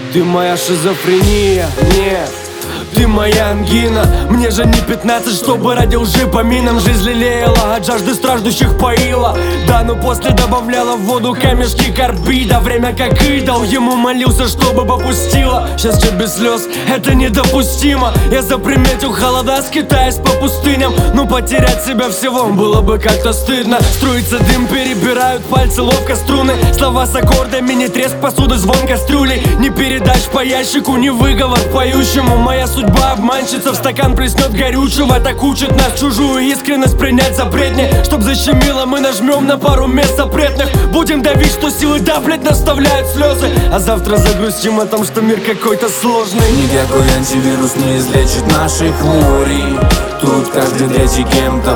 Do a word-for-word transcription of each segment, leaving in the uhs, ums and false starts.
Ты моя шизофрения, нет, ты моя ангина. Мне же не пятнадцать, чтобы ради лжи по минам жизнь лелеяла, от жажды страждущих поила. Да, но после добавляла в воду камешки карбида. Время как идол, ему молился, чтобы попустила. Счастье без слез, это недопустимо. Я заприметил холода, скитаясь по пустыням. Но потерять себя всего было бы как-то стыдно. Струится дым, перебирают пальцы ловко струны. Слова с аккордами, не треск посуды, звон кастрюли. Не передашь по ящику, не выговор поющему. Моя судьба обманщица, в стакан плеснет горючего. Так учит нас чужую искренность принять за бредни. Чтоб защемило, мы нажмем на пару мест запретных. Будем давить, что силы да, блядь, наставляют слезы. А завтра загрустим о том, что мир какой-то сложный. Никакой антивирус не излечит наших хворей. Тут каждый третий кем-то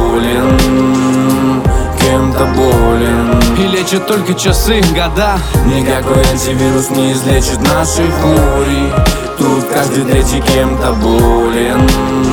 болен, кем-то болен. И лечат только часы, года. Никакой антивирус не излечит наших хворей. Тут каждый третий кем-то болен,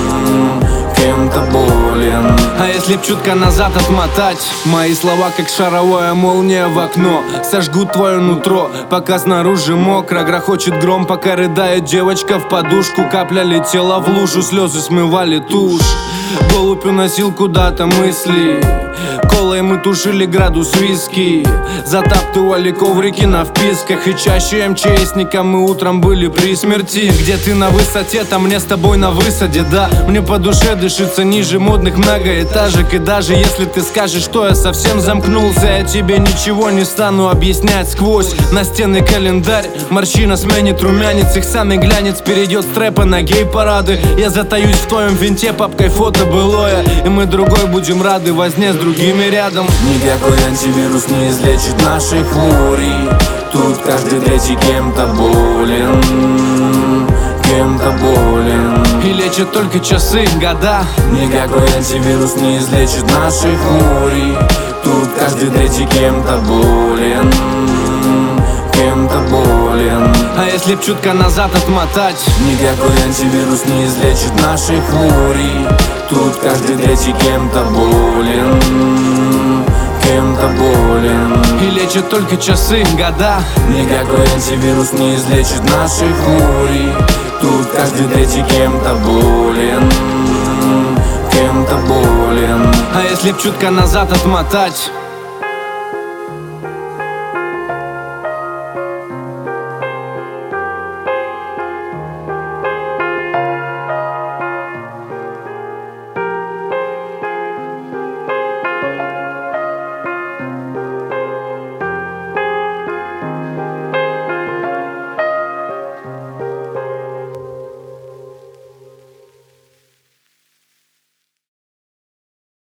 кем-то болен. А если б чутка назад отмотать, мои слова как шаровая молния в окно сожгут твое нутро, пока снаружи мокро. Грохочет гром, пока рыдает девочка в подушку. Капля летела в лужу, слезы смывали тушь. Голубь уносил куда-то мысли. Колой мы тушили градус виски. Затаптывали коврики на вписках. И чаще МЧСникам мы утром были при смерти. Где ты на высоте, там мне с тобой на высаде, да. Мне по душе дышится ниже модных многоэтажек. И даже если ты скажешь, что я совсем замкнулся, я тебе ничего не стану объяснять. Сквозь настенный календарь морщина сменит румянец. Их самый глянец перейдет с трэпа на гей-парады. Я затаюсь в твоем винте, папкой фото былое. И мы другой будем рады возне с другими рядом. Никакой антивирус не излечит наших хворей. Тут каждый третий кем-то болен, кем-то болен. И лечат только часы, года. Никакой антивирус не излечит наших хворей. Тут каждый третий кем-то болен, кем-то болен. А если б чутка назад отмотать, никакой антивирус не излечит наших хворей. Тут каждый третий кем-то болен, кем-то болен. И лечат только часы, года. Никакой антивирус не излечит наших хворей. Тут каждый третий кем-то болен, кем-то болен. А если б чутка назад отмотать,